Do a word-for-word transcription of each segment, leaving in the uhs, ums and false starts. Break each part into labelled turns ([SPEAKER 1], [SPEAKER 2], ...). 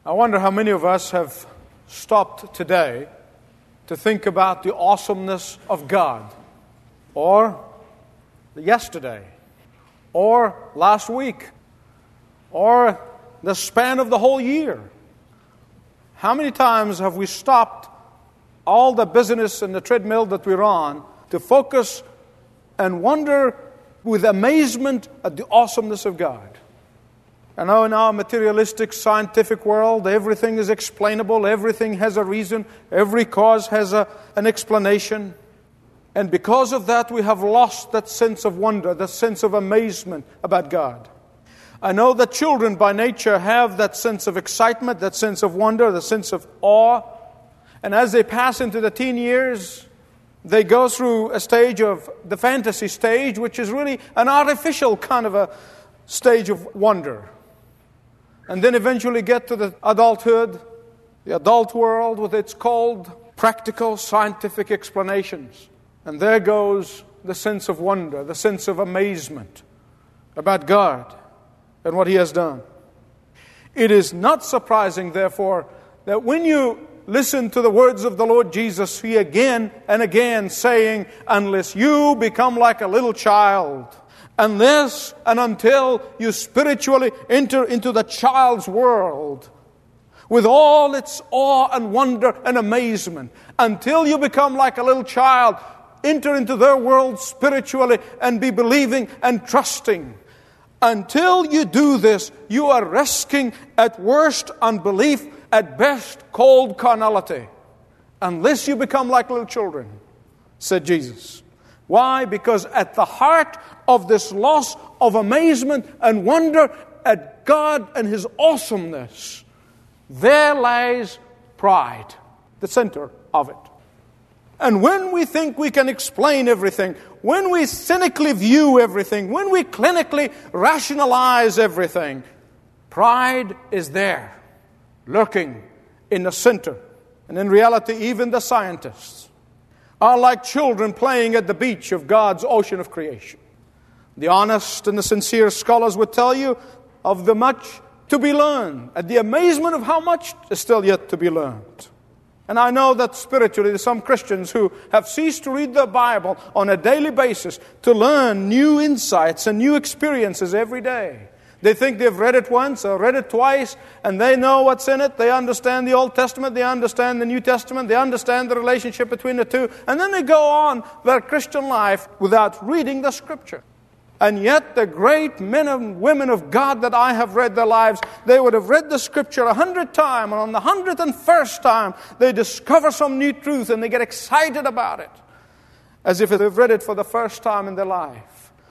[SPEAKER 1] I wonder how many of us have stopped today to think about the awesomeness of God, or yesterday, or last week, or the span of the whole year. How many times have we stopped all the business and the treadmill that we're on to focus and wonder with amazement at the awesomeness of God? I know in our materialistic scientific world, everything is explainable, everything has a reason, every cause has a, an explanation. And because of that, we have lost that sense of wonder, that sense of amazement about God. I know that children by nature have that sense of excitement, that sense of wonder, the sense of awe. And as they pass into the teen years, they go through a stage of the fantasy stage, which is really an artificial kind of a stage of wonder. And then eventually get to the adulthood, the adult world with its cold, practical, scientific explanations. And there goes the sense of wonder, the sense of amazement about God and what He has done. It is not surprising, therefore, that when you listen to the words of the Lord Jesus, He again and again saying, unless you become like a little child, unless and until you spiritually enter into the child's world with all its awe and wonder and amazement, until you become like a little child, enter into their world spiritually and be believing and trusting. Until you do this, you are risking at worst unbelief, at best cold carnality. Unless you become like little children, said Jesus. Why? Because at the heart of this loss of amazement and wonder at God and His awesomeness, there lies pride, the center of it. And when we think we can explain everything, when we cynically view everything, when we clinically rationalize everything, pride is there, lurking in the center. And in reality, even the scientists are like children playing at the beach of God's ocean of creation. The honest and the sincere scholars would tell you of the much to be learned, at the amazement of how much is still yet to be learned. And I know that spiritually there are some Christians who have ceased to read the Bible on a daily basis to learn new insights and new experiences every day. They think they've read it once or read it twice, and they know what's in it. They understand the Old Testament, they understand the New Testament, they understand the relationship between the two, and then they go on their Christian life without reading the Scripture. And yet the great men and women of God that I have read their lives, they would have read the Scripture a hundred times, and on the hundredth and first time they discover some new truth and they get excited about it, as if they've read it for the first time in their life.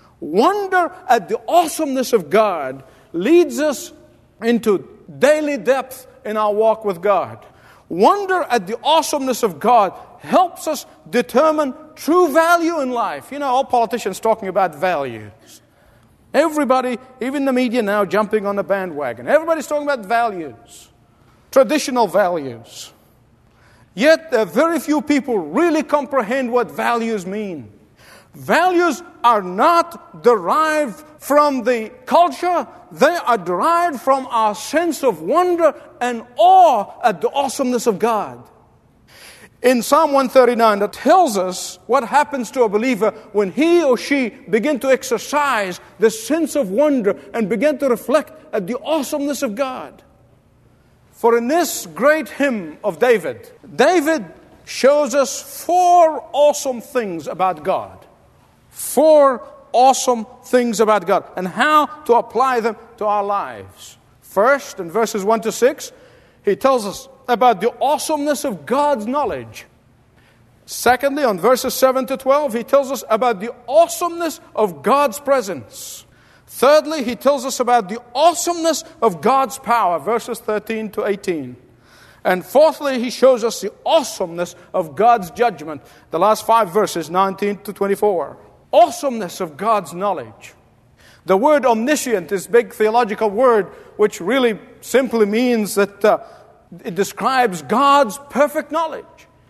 [SPEAKER 1] Wonder at the awesomeness of God leads us into daily depth in our walk with God. Wonder at the awesomeness of God helps us determine true value in life. You know, all politicians talking about values. Everybody, even the media now, jumping on the bandwagon. Everybody's talking about values, traditional values. Yet there are very few people really comprehend what values mean. Values are not derived from the culture. They are derived from our sense of wonder and awe at the awesomeness of God. In Psalm one thirty-nine, that tells us what happens to a believer when he or she begin to exercise this sense of wonder and begin to reflect at the awesomeness of God. For in this great hymn of David, David shows us four awesome things about God. Four awesome things about God and how to apply them to our lives. First, in verses one to six, he tells us about the awesomeness of God's knowledge. Secondly, on verses seven to twelve, he tells us about the awesomeness of God's presence. Thirdly, he tells us about the awesomeness of God's power, verses thirteen to eighteen. And fourthly, he shows us the awesomeness of God's judgment, the last five verses, nineteen to twenty-four. Awesomeness of God's knowledge. The word omniscient is a big theological word which really simply means that uh, it describes God's perfect knowledge.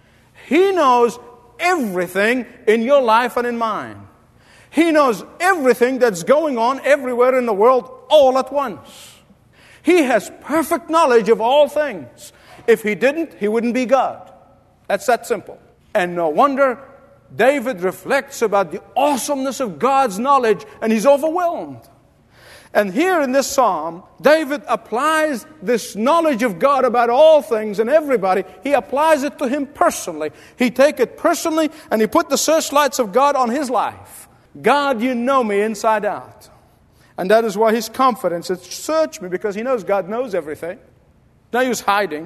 [SPEAKER 1] He knows everything in your life and in mine. He knows everything that's going on everywhere in the world all at once. He has perfect knowledge of all things. If He didn't, He wouldn't be God. That's that simple. And no wonder David reflects about the awesomeness of God's knowledge, and he's overwhelmed. And here in this psalm, David applies this knowledge of God about all things and everybody. He applies it to him personally. He take it personally and he put the searchlights of God on his life. God, you know me inside out. And that is why his confidence is, search me, because he knows God knows everything. No use hiding.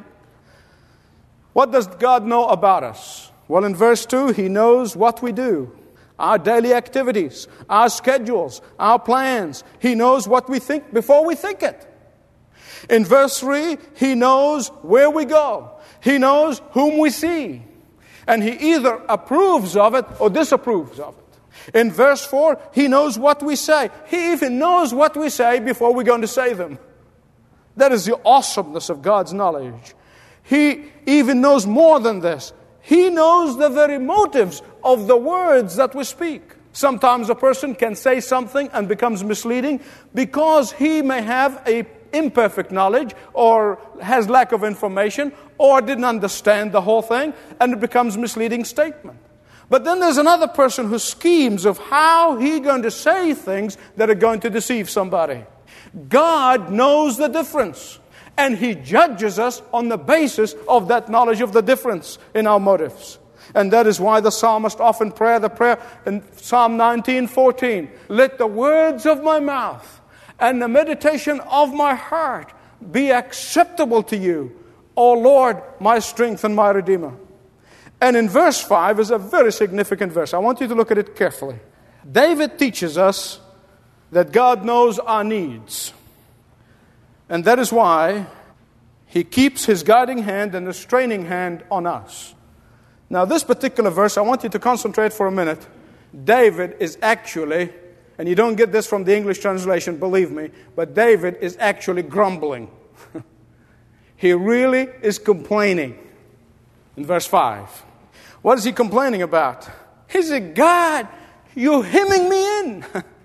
[SPEAKER 1] What does God know about us? Well, in verse two, He knows what we do. Our daily activities, our schedules, our plans. He knows what we think before we think it. In verse three, He knows where we go. He knows whom we see. And He either approves of it or disapproves of it. In verse four, He knows what we say. He even knows what we say before we're going to say them. That is the awesomeness of God's knowledge. He even knows more than this. He knows the very motives of the words that we speak. Sometimes a person can say something and becomes misleading because he may have a imperfect knowledge or has lack of information or didn't understand the whole thing, and it becomes misleading statement. But then there's another person who schemes of how he's going to say things that are going to deceive somebody. God knows the difference. And He judges us on the basis of that knowledge of the difference in our motives. And that is why the psalmist often pray the prayer in Psalm nineteen fourteen. Let the words of my mouth and the meditation of my heart be acceptable to you, O Lord, my strength and my Redeemer. And in verse five is a very significant verse. I want you to look at it carefully. David teaches us that God knows our needs. And that is why He keeps His guiding hand and restraining hand on us. Now, this particular verse, I want you to concentrate for a minute. David is actually, and you don't get this from the English translation, believe me, but David is actually grumbling. He really is complaining. In verse five. What is he complaining about? He said, God, you're hemming me in.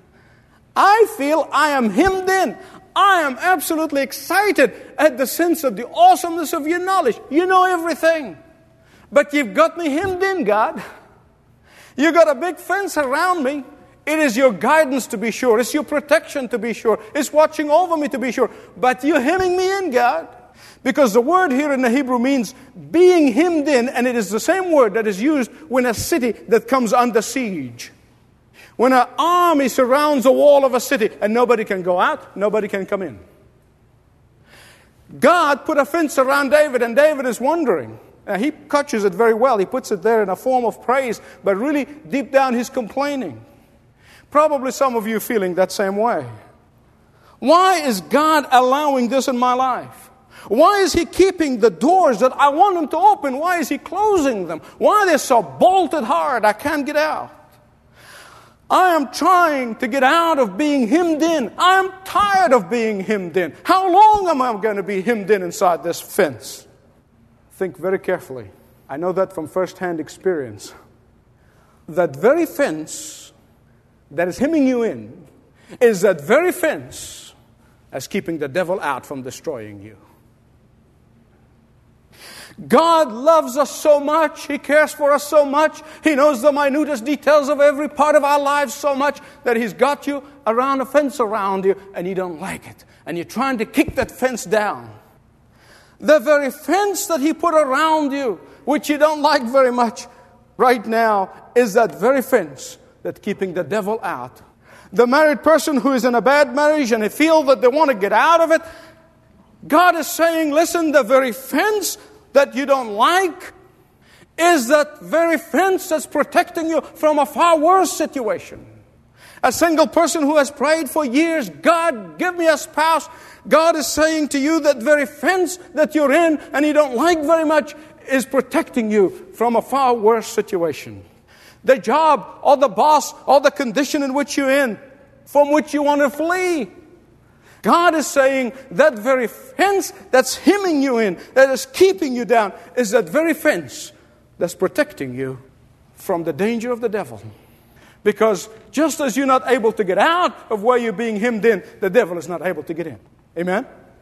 [SPEAKER 1] I feel I am hemmed in. I am absolutely excited at the sense of the awesomeness of your knowledge. You know everything. But you've got me hemmed in, God. You've got a big fence around me. It is your guidance to be sure. It's your protection to be sure. It's watching over me to be sure. But you're hemming me in, God. Because the word here in the Hebrew means being hemmed in, and it is the same word that is used when a city that comes under siege. When an army surrounds the wall of a city and nobody can go out, nobody can come in. God put a fence around David, and David is wondering. Now, he catches it very well. He puts it there in a form of praise, but really deep down he's complaining. Probably some of you feeling that same way. Why is God allowing this in my life? Why is He keeping the doors that I want Him to open? Why is He closing them? Why are they so bolted hard I can't get out? I am trying to get out of being hemmed in. I am tired of being hemmed in. How long am I going to be hemmed in inside this fence? Think very carefully. I know that from first-hand experience. That very fence that is hemming you in is that very fence that's keeping the devil out from destroying you. God loves us so much. He cares for us so much. He knows the minutest details of every part of our lives so much that He's got you around a fence around you and you don't like it. And you're trying to kick that fence down. The very fence that He put around you, which you don't like very much right now, is that very fence that's keeping the devil out. The married person who is in a bad marriage and they feel that they want to get out of it, God is saying, listen, the very fence that you don't like is that very fence that's protecting you from a far worse situation. A single person who has prayed for years, God, give me a spouse. God is saying to you that very fence that you're in and you don't like very much is protecting you from a far worse situation. The job or the boss or the condition in which you're in, from which you want to flee. God is saying that very fence that's hemming you in, that is keeping you down, is that very fence that's protecting you from the danger of the devil. Because just as you're not able to get out of where you're being hemmed in, the devil is not able to get in. Amen?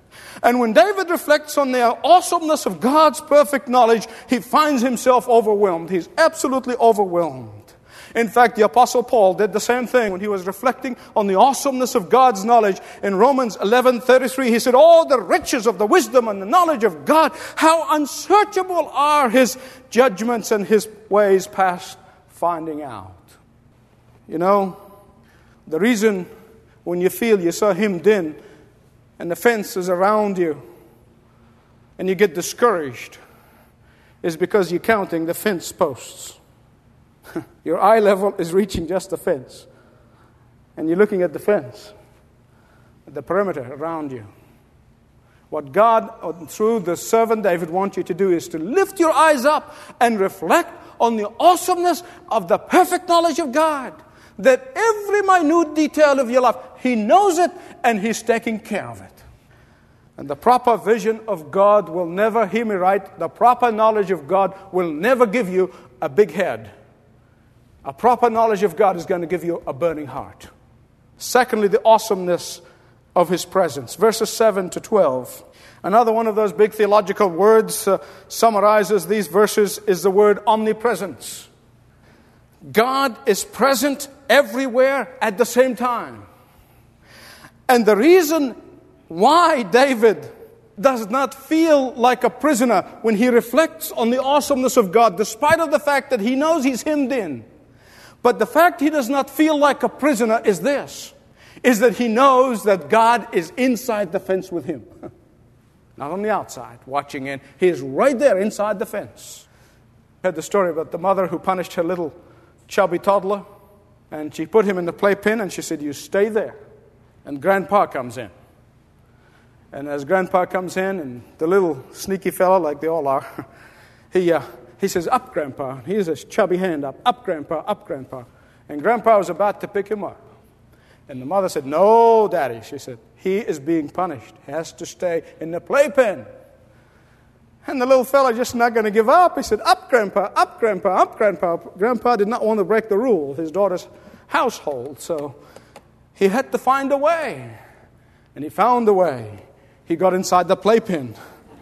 [SPEAKER 1] And when David reflects on the awesomeness of God's perfect knowledge, he finds himself overwhelmed. He's absolutely overwhelmed. In fact, the Apostle Paul did the same thing when he was reflecting on the awesomeness of God's knowledge. In Romans eleven thirty-three, he said, "All the riches of the wisdom and the knowledge of God, how unsearchable are His judgments and His ways past finding out." You know, the reason when you feel you're so hemmed in and the fence is around you and you get discouraged is because you're counting the fence posts. Your eye level is reaching just the fence. And you're looking at the fence, at the perimeter around you. What God, through the servant David, wants you to do is to lift your eyes up and reflect on the awesomeness of the perfect knowledge of God. That every minute detail of your life, He knows it and He's taking care of it. And the proper vision of God will never, hear me right, the proper knowledge of God will never give you a big head. A proper knowledge of God is going to give you a burning heart. Secondly, the awesomeness of His presence. Verses seven to twelve. Another one of those big theological words uh, summarizes these verses is the word omnipresence. God is present everywhere at the same time. And the reason why David does not feel like a prisoner when he reflects on the awesomeness of God, despite of the fact that he knows he's hemmed in, but the fact he does not feel like a prisoner is this, is that he knows that God is inside the fence with him. Not on the outside, watching in. He is right there inside the fence. I heard the story about the mother who punished her little chubby toddler, and she put him in the playpen, and she said, "You stay there." And Grandpa comes in. And as Grandpa comes in, and the little sneaky fellow, like they all are, he uh, he says, "Up, Grandpa." He has his chubby hand up. "Up, Grandpa, up, Grandpa." And Grandpa was about to pick him up. And the mother said, "No, Daddy." She said, "He is being punished. He has to stay in the playpen." And the little fellow just not going to give up. He said, "Up, Grandpa, up, Grandpa, up, Grandpa." Grandpa did not want to break the rule of his daughter's household, so he had to find a way. And he found a way. He got inside the playpen.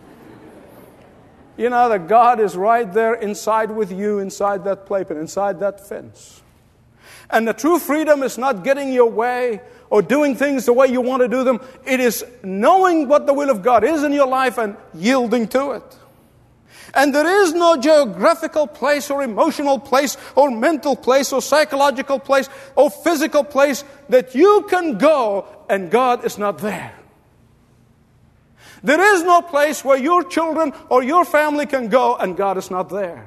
[SPEAKER 1] You know that God is right there inside with you, inside that playpen, inside that fence. And the true freedom is not getting your way or doing things the way you want to do them. It is knowing what the will of God is in your life and yielding to it. And there is no geographical place or emotional place or mental place or psychological place or physical place that you can go and God is not there. There is no place where your children or your family can go and God is not there.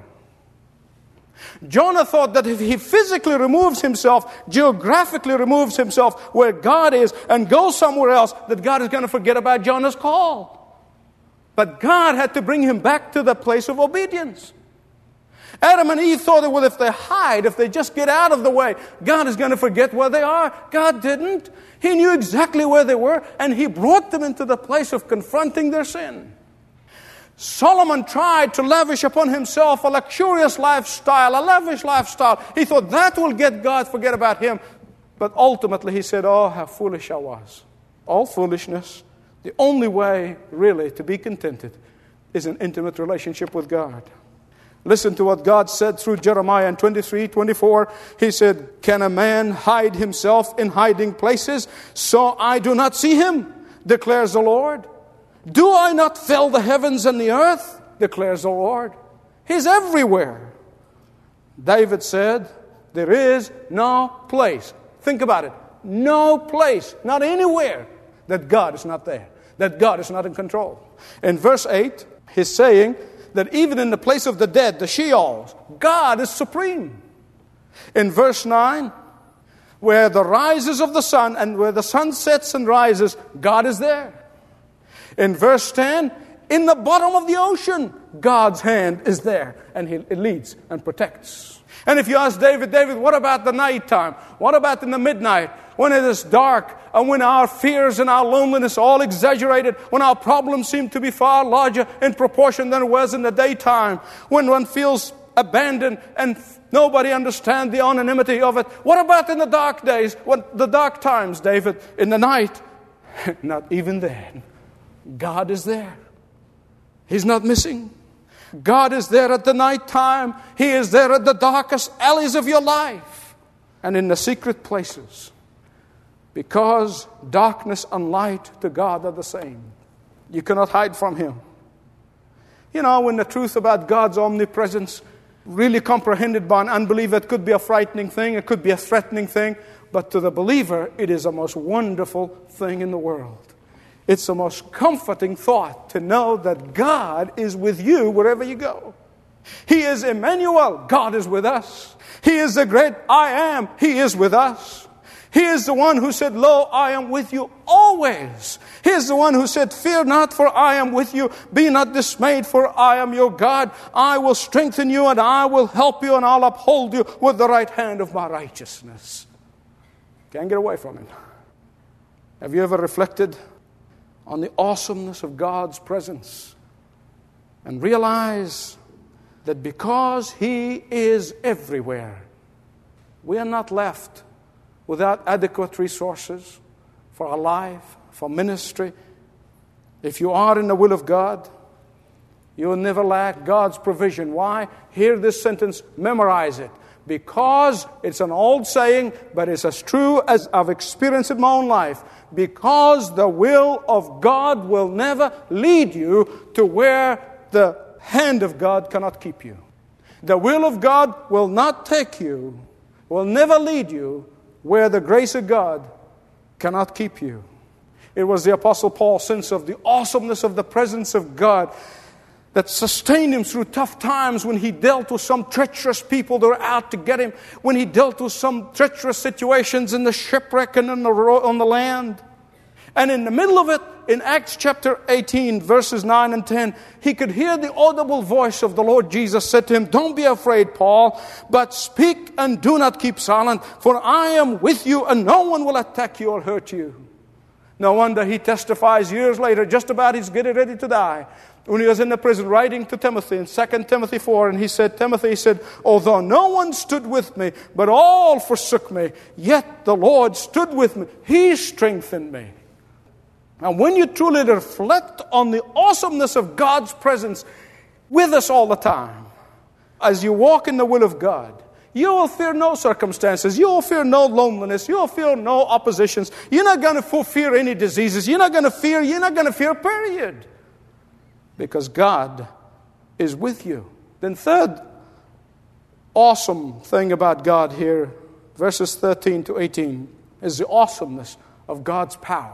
[SPEAKER 1] Jonah thought that if he physically removes himself, geographically removes himself where God is and goes somewhere else, that God is going to forget about Jonah's call. But God had to bring him back to the place of obedience. Adam and Eve thought that, well, if they hide, if they just get out of the way, God is going to forget where they are. God didn't. He knew exactly where they were, and He brought them into the place of confronting their sin. Solomon tried to lavish upon himself a luxurious lifestyle, a lavish lifestyle. He thought that will get God to forget about him. But ultimately he said, "Oh, how foolish I was." All foolishness. The only way, really, to be contented is an intimate relationship with God. Listen to what God said through Jeremiah in twenty-three twenty-four. He said, "Can a man hide himself in hiding places so I do not see him, declares the Lord? Do I not fill the heavens and the earth, declares the Lord?" He's everywhere. David said, there is no place. Think about it. No place, not anywhere, that God is not there, that God is not in control. In verse eight, he's saying that even in the place of the dead, the Sheol, God is supreme. In verse nine, where the rises of the sun and where the sun sets and rises, God is there. In verse ten, in the bottom of the ocean, God's hand is there, and He leads and protects. And if you ask David, David, what about the nighttime? What about in the midnight, when it is dark, and when our fears and our loneliness are all exaggerated, when our problems seem to be far larger in proportion than it was in the daytime, when one feels abandoned and nobody understands the anonymity of it? What about in the dark days, what the dark times, David, in the night? Not even then. God is there. He's not missing. God is there at the night time. He is there at the darkest alleys of your life and in the secret places. Because darkness and light to God are the same. You cannot hide from Him. You know, when the truth about God's omnipresence really comprehended by an unbeliever, it could be a frightening thing, it could be a threatening thing, but to the believer, it is the most wonderful thing in the world. It's the most comforting thought to know that God is with you wherever you go. He is Emmanuel. God is with us. He is the great I am. He is with us. He is the one who said, "Lo, I am with you always." He is the one who said, "Fear not, for I am with you. Be not dismayed, for I am your God. I will strengthen you, and I will help you, and I'll uphold you with the right hand of my righteousness." Can't get away from it. Have you ever reflected on the awesomeness of God's presence and realize that because He is everywhere, we are not left without adequate resources for our life, for ministry? If you are in the will of God, you will never lack God's provision. Why? Hear this sentence, memorize it. Because it's an old saying, but it's as true as I've experienced in my own life. Because the will of God will never lead you to where the hand of God cannot keep you. The will of God will not take you, will never lead you where the grace of God cannot keep you. It was the Apostle Paul's sense of the awesomeness of the presence of God that sustained him through tough times when he dealt with some treacherous people that were out to get him, when he dealt with some treacherous situations in the shipwreck and on the, ro- on the land. And in the middle of it, in Acts chapter eighteen, verses nine and ten, he could hear the audible voice of the Lord Jesus said to him, "Don't be afraid, Paul, but speak and do not keep silent, for I am with you and no one will attack you or hurt you." No wonder he testifies years later, just about he's getting ready to die, when he was in the prison writing to Timothy in Second Timothy four, and he said, Timothy, he said, "Although no one stood with me, but all forsook me, yet the Lord stood with me. He strengthened me." And when you truly reflect on the awesomeness of God's presence with us all the time, as you walk in the will of God, you will fear no circumstances. You will fear no loneliness. You will fear no oppositions. You're not going to fear any diseases. You're not going to fear, you're not going to fear, period. Because God is with you. Then third awesome thing about God here, verses thirteen to eighteen, is the awesomeness of God's power.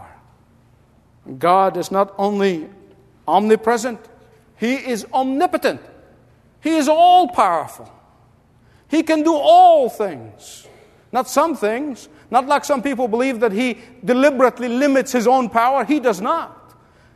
[SPEAKER 1] God is not only omnipresent, He is omnipotent. He is all-powerful. He can do all things. Not some things. Not like some people believe that He deliberately limits His own power. He does not.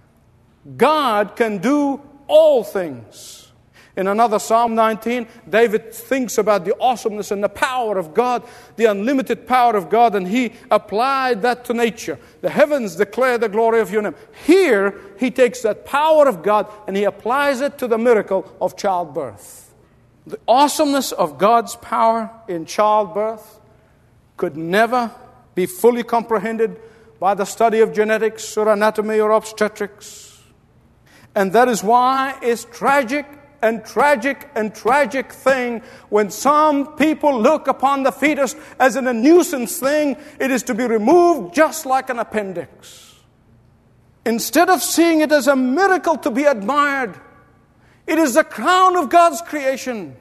[SPEAKER 1] God can do all things. In another Psalm nineteen, David thinks about the awesomeness and the power of God, the unlimited power of God, and he applied that to nature. The heavens declare the glory of your name. Here, he takes that power of God and he applies it to the miracle of childbirth. The awesomeness of God's power in childbirth could never be fully comprehended by the study of genetics or anatomy or obstetrics. And that is why it's tragic and tragic and tragic thing when some people look upon the fetus as an, a nuisance thing. It is to be removed just like an appendix. Instead of seeing it as a miracle to be admired, it is the crown of God's creation.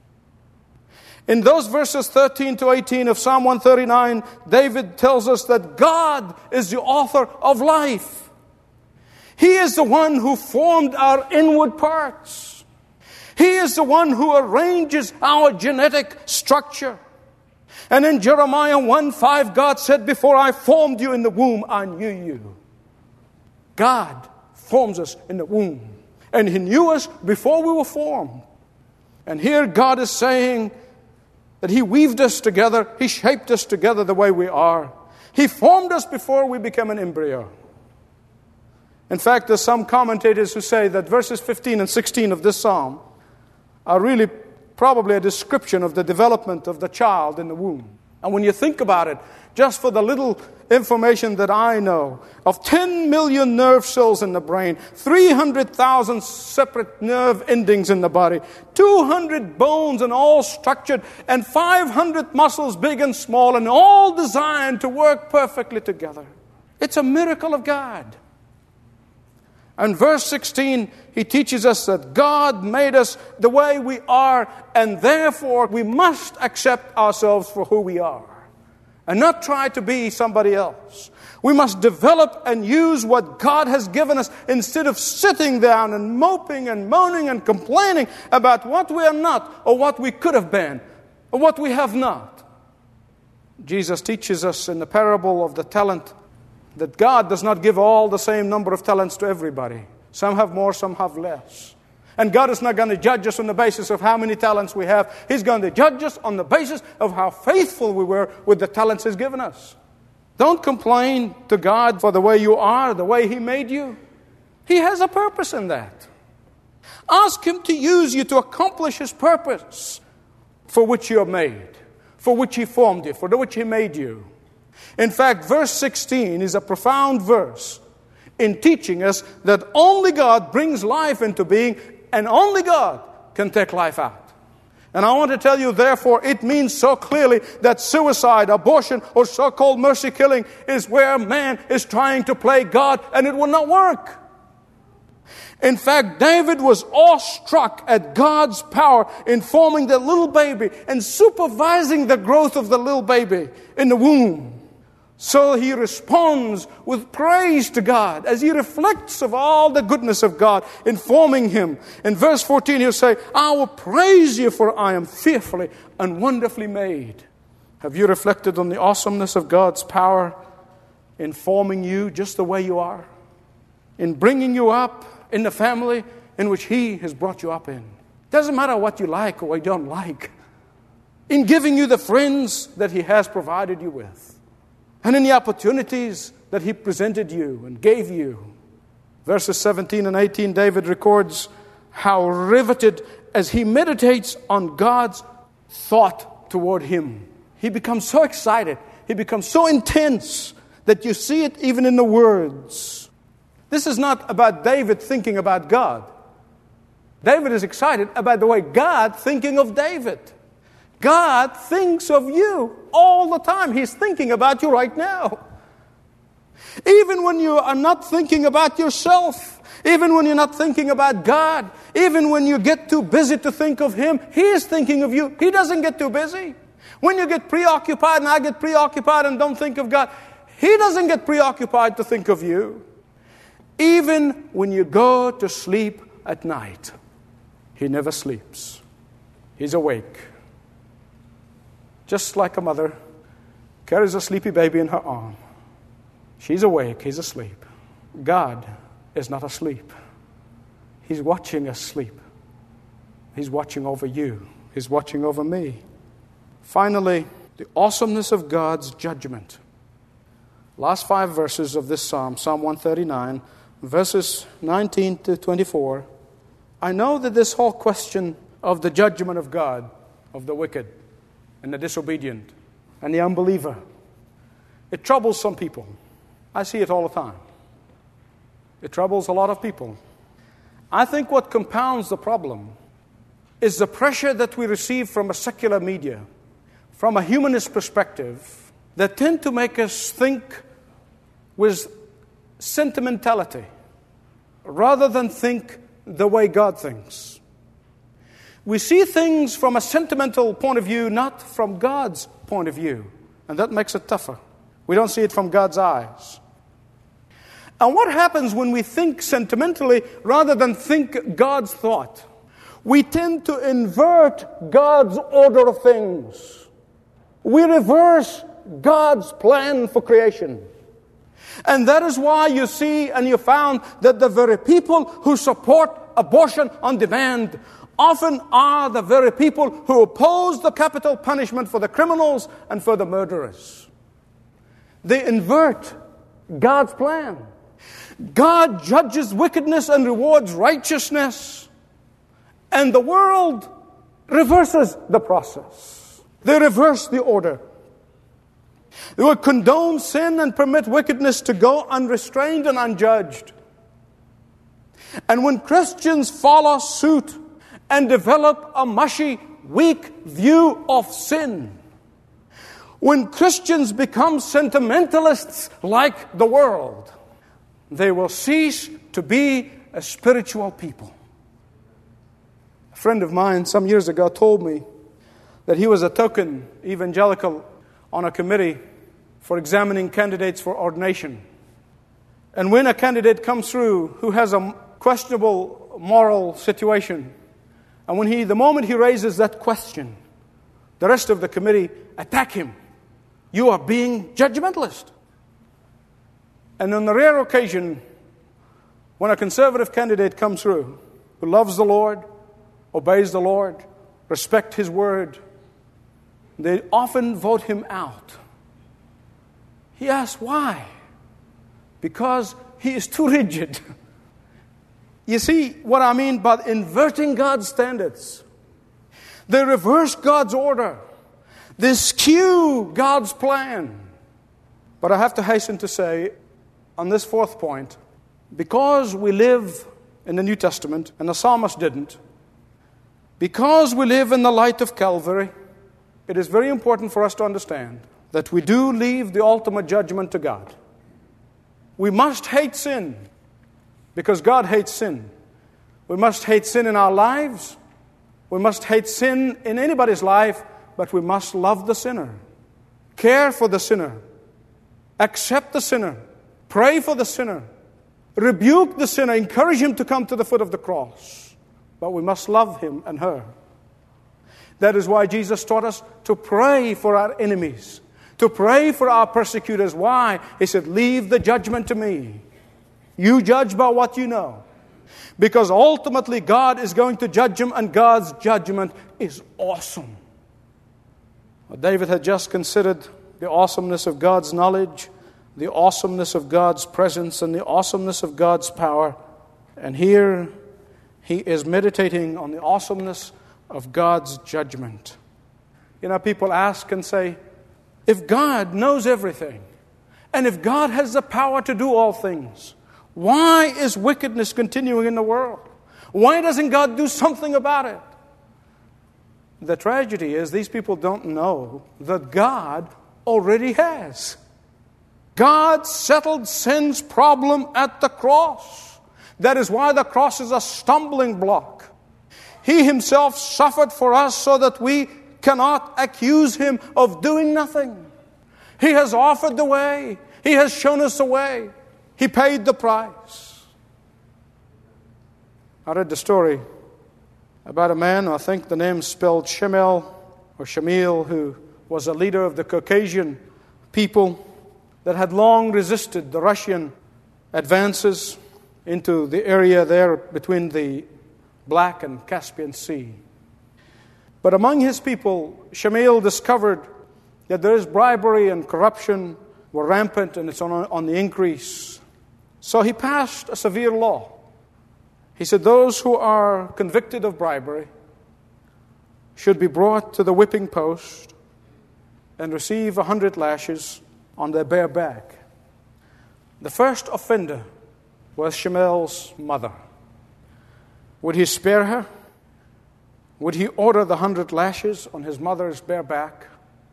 [SPEAKER 1] In those verses thirteen to eighteen of Psalm one thirty-nine, David tells us that God is the author of life. He is the one who formed our inward parts. He is the one who arranges our genetic structure. And in Jeremiah one five, God said, "Before I formed you in the womb, I knew you." God forms us in the womb. And He knew us before we were formed. And here God is saying that He weaved us together. He shaped us together the way we are. He formed us before we became an embryo. In fact, there's some commentators who say that verses fifteen and sixteen of this psalm are really probably a description of the development of the child in the womb. And when you think about it, just for the little information that I know, of ten million nerve cells in the brain, three hundred thousand separate nerve endings in the body, two hundred bones and all structured, and five hundred muscles big and small, and all designed to work perfectly together. It's a miracle of God. And verse sixteen, he teaches us that God made us the way we are, and therefore we must accept ourselves for who we are and not try to be somebody else. We must develop and use what God has given us instead of sitting down and moping and moaning and complaining about what we are not or what we could have been or what we have not. Jesus teaches us in the parable of the talent that God does not give all the same number of talents to everybody. Some have more, some have less. And God is not going to judge us on the basis of how many talents we have. He's going to judge us on the basis of how faithful we were with the talents He's given us. Don't complain to God for the way you are, the way He made you. He has a purpose in that. Ask Him to use you to accomplish His purpose for which you are made, for which He formed you, for which He made you. In fact, verse sixteen is a profound verse in teaching us that only God brings life into being, and only God can take life out. And I want to tell you, therefore, it means so clearly that suicide, abortion, or so-called mercy killing is where man is trying to play God, and it will not work. In fact, David was awestruck at God's power in forming that little baby and supervising the growth of the little baby in the womb. So he responds with praise to God as he reflects of all the goodness of God in forming him. In verse fourteen, he'll say, I will praise you, for I am fearfully and wonderfully made. Have you reflected on the awesomeness of God's power in forming you just the way you are? In bringing you up in the family in which He has brought you up in. Doesn't matter what you like or what you don't like. In giving you the friends that He has provided you with. And in the opportunities that He presented you and gave you. Verses seventeen and eighteen, David records how riveted as he meditates on God's thought toward him. He becomes so excited. He becomes so intense that you see it even in the words. This is not about David thinking about God. David is excited about the way God thinking of David. God thinks of you all the time. He's thinking about you right now. Even when you are not thinking about yourself, even when you're not thinking about God, even when you get too busy to think of Him, He is thinking of you. He doesn't get too busy. When you get preoccupied and I get preoccupied and don't think of God, He doesn't get preoccupied to think of you. Even when you go to sleep at night, He never sleeps. He's awake. Just like a mother carries a sleepy baby in her arm. She's awake, He's asleep. God is not asleep. He's watching us sleep. He's watching over you. He's watching over me. Finally, the awesomeness of God's judgment. Last five verses of this psalm, Psalm one thirty-nine, verses nineteen to twenty-four. I know that this whole question of the judgment of God, of the wicked, and the disobedient, and the unbeliever, it troubles some people. I see it all the time. It troubles a lot of people. I think what compounds the problem is the pressure that we receive from a secular media, from a humanist perspective, that tend to make us think with sentimentality rather than think the way God thinks. We see things from a sentimental point of view, not from God's point of view. And that makes it tougher. We don't see it from God's eyes. And what happens when we think sentimentally rather than think God's thought? We tend to invert God's order of things. We reverse God's plan for creation. And that is why you see and you found that the very people who support abortion on demand often are the very people who oppose the capital punishment for the criminals and for the murderers. They invert God's plan. God judges wickedness and rewards righteousness. And the world reverses the process. They reverse the order. They would condone sin and permit wickedness to go unrestrained and unjudged. And when Christians follow suit and develop a mushy, weak view of sin, when Christians become sentimentalists like the world, they will cease to be a spiritual people. A friend of mine some years ago told me that he was a token evangelical on a committee for examining candidates for ordination. And when a candidate comes through who has a questionable moral situation, and when he, the moment he raises that question, the rest of the committee attack him. You are being judgmentalist. And on the rare occasion when a conservative candidate comes through who loves the Lord, obeys the Lord, respects His word, they often vote him out. He asks why? Because he is too rigid. You see what I mean by inverting God's standards. They reverse God's order. They skew God's plan. But I have to hasten to say, on this fourth point, because we live in the New Testament, and the psalmist didn't, because we live in the light of Calvary, it is very important for us to understand that we do leave the ultimate judgment to God. We must hate sin, because God hates sin. We must hate sin in our lives. We must hate sin in anybody's life, but we must love the sinner, care for the sinner, accept the sinner, pray for the sinner, rebuke the sinner, encourage him to come to the foot of the cross. But we must love him and her. That is why Jesus taught us to pray for our enemies, to pray for our persecutors. Why? He said, leave the judgment to me. You judge by what you know. Because ultimately God is going to judge him, and God's judgment is awesome. Well, David had just considered the awesomeness of God's knowledge, the awesomeness of God's presence, and the awesomeness of God's power. And here he is meditating on the awesomeness of God's judgment. You know, people ask and say, if God knows everything, and if God has the power to do all things, why is wickedness continuing in the world? Why doesn't God do something about it? The tragedy is these people don't know that God already has. God settled sin's problem at the cross. That is why the cross is a stumbling block. He Himself suffered for us so that we cannot accuse Him of doing nothing. He has offered the way. He has shown us the way. He paid the price. I read the story about a man, I think the name spelled Shemel or Shamil, who was a leader of the Caucasian people that had long resisted the Russian advances into the area there between the Black and Caspian Sea. But among his people, Shamil discovered that there is bribery and corruption were rampant, and it's on, on the increase. So he passed a severe law. He said those who are convicted of bribery should be brought to the whipping post and receive a hundred lashes on their bare back. The first offender was Shemel's mother. Would he spare her? Would he order the hundred lashes on his mother's bare back?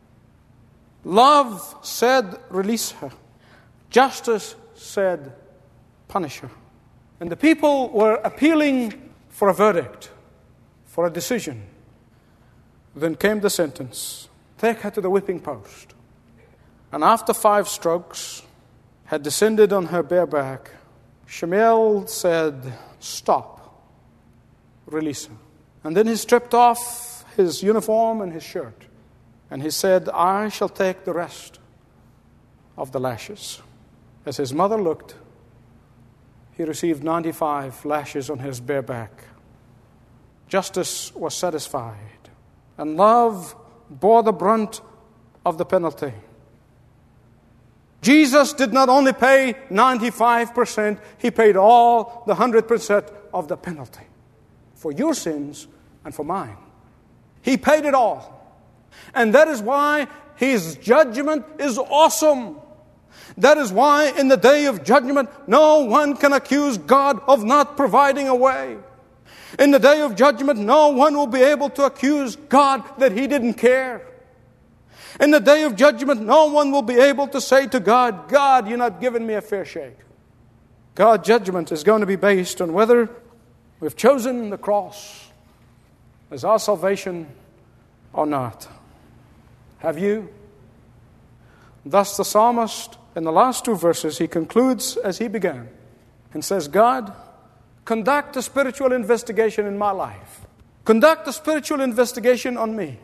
[SPEAKER 1] Love said, release her. Justice said, punish her. And the people were appealing for a verdict, for a decision. Then came the sentence, take her to the whipping post. And after five strokes had descended on her bare back, Shemel said, stop, release her. And then he stripped off his uniform and his shirt. And he said, I shall take the rest of the lashes. As his mother looked, he received ninety-five lashes on his bare back. Justice was satisfied, and love bore the brunt of the penalty. Jesus did not only pay ninety-five percent, He paid all the one hundred percent of the penalty for your sins and for mine. He paid it all. And that is why His judgment is awesome. That is why in the day of judgment, no one can accuse God of not providing a way. In the day of judgment, no one will be able to accuse God that He didn't care. In the day of judgment, no one will be able to say to God, God, you're not giving me a fair shake. God's judgment is going to be based on whether we've chosen the cross as our salvation or not. Have you? Thus the psalmist, in the last two verses, he concludes as he began and says, God, conduct a spiritual investigation in my life. Conduct a spiritual investigation on me.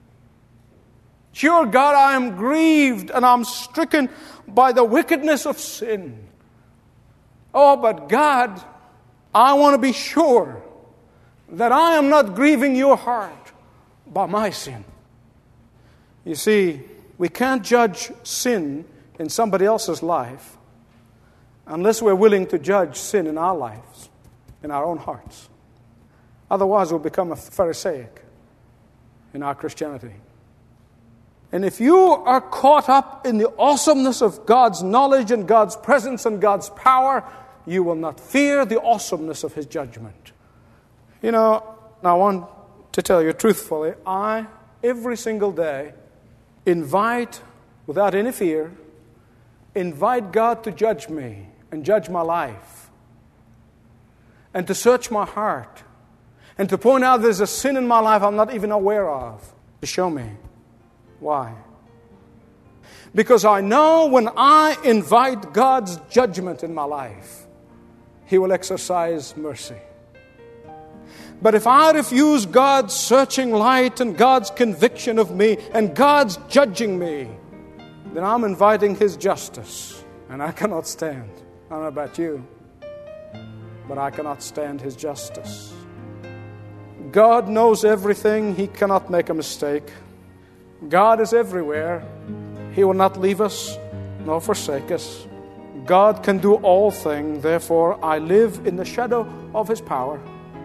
[SPEAKER 1] Sure, God, I am grieved and I'm stricken by the wickedness of sin. Oh, but God, I want to be sure that I am not grieving your heart by my sin. You see, we can't judge sin in somebody else's life unless we're willing to judge sin in our lives, in our own hearts. Otherwise, we'll become a Pharisaic in our Christianity. And if you are caught up in the awesomeness of God's knowledge and God's presence and God's power, you will not fear the awesomeness of His judgment. You know, I want to tell you truthfully, I, every single day, invite, without any fear, invite God to judge me and judge my life and to search my heart and to point out there's a sin in my life I'm not even aware of, to show me. Why? Because I know when I invite God's judgment in my life, He will exercise mercy. But if I refuse God's searching light and God's conviction of me and God's judging me, then I'm inviting His justice. And I cannot stand. I don't know about you, but I cannot stand His justice. God knows everything. He cannot make a mistake. God is everywhere. He will not leave us nor forsake us. God can do all things. Therefore, I live in the shadow of His power.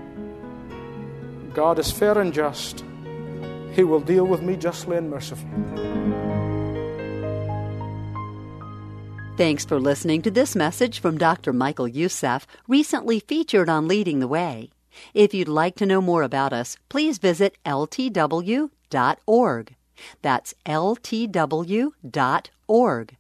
[SPEAKER 1] God is fair and just. He will deal with me justly and mercifully.
[SPEAKER 2] Thanks for listening to this message from Doctor Michael Youssef, recently featured on Leading the Way. If you'd like to know more about us, please visit L T W dot org. That's L T W dot org.